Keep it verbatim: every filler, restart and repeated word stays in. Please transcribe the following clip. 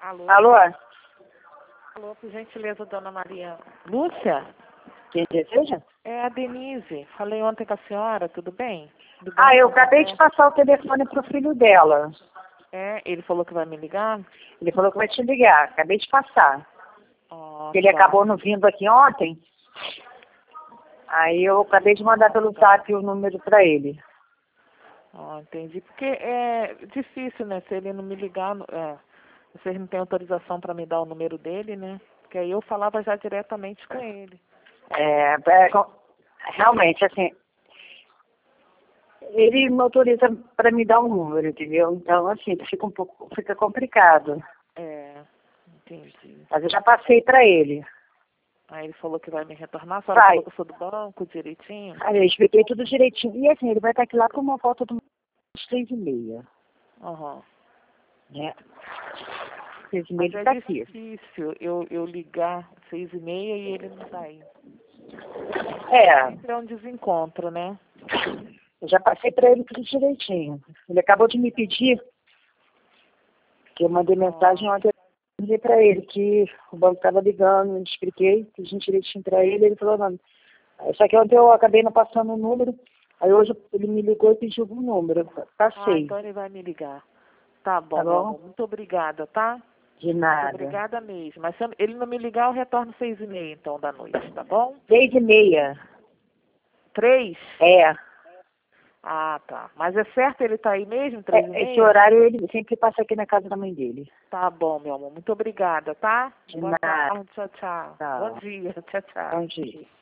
Alô? Alô? Alô, por gentileza, dona Maria Lúcia? Quem deseja? É a Denise. Falei ontem com a senhora, tudo bem? Tudo bem? Ah, eu Tudo acabei bem? de passar o telefone pro filho dela. É, ele falou que vai me ligar? Ele falou que vai te ligar. Acabei de passar. Oh, Ele tá. acabou não vindo aqui ontem. Aí eu acabei de mandar pelo zap o número pra ele. Oh, entendi. Porque é difícil, né? Se ele não me ligar, é, vocês não têm autorização para me dar o número dele, né? Porque aí eu falava já diretamente com ele. É, é, com- realmente, assim, ele não autoriza para me dar um número, entendeu? Então, assim, fica um pouco, fica complicado. É, entendi. Mas eu já passei para ele. Aí ele falou que vai me retornar. A senhora Vai. falou que eu sou do banco direitinho? Aí eu expliquei tudo direitinho. E assim, ele vai estar aqui lá por uma volta de umas três e meia, Aham. né? Seis e meia Mas ele é tá aqui. difícil eu, eu ligar seis e meia e ele não tá aí. É, Sempre é um desencontro, né? eu já passei para ele tudo direitinho. Ele acabou de me pedir, que eu mandei mensagem ontem para ele, que o banco estava ligando, eu expliquei tudo direitinho para ele, ele falou, não. Só que ontem eu acabei não passando o número, aí hoje ele me ligou e pediu o número, eu Ah, passei, então ele vai me ligar. Tá bom, tá meu bom? amor. Muito obrigada, tá? De Muito nada. obrigada mesmo. Mas se ele não me ligar, eu retorno seis e meia, então, da noite, tá bom? Seis e meia, Três? é. Ah, tá. Mas é certo ele tá aí mesmo, três e É, esse meia? horário ele sempre passa aqui na casa da mãe dele. Tá bom, meu amor. Muito obrigada, tá? De Boa nada. tarde, tchau, tchau. Tchau. Bom dia, tchau, tchau. Bom dia.